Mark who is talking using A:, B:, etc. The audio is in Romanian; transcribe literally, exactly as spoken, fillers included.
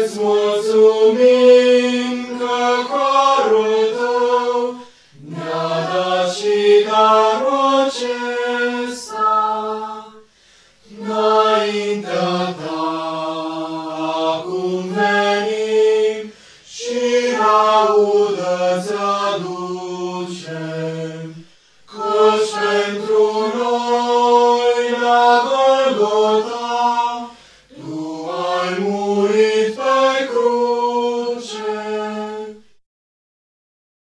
A: Îți mulțumim că harul Tău ne-a dat și darul acesta. Înaintea Ta acum venim și laudă-ți aducem, căci pentru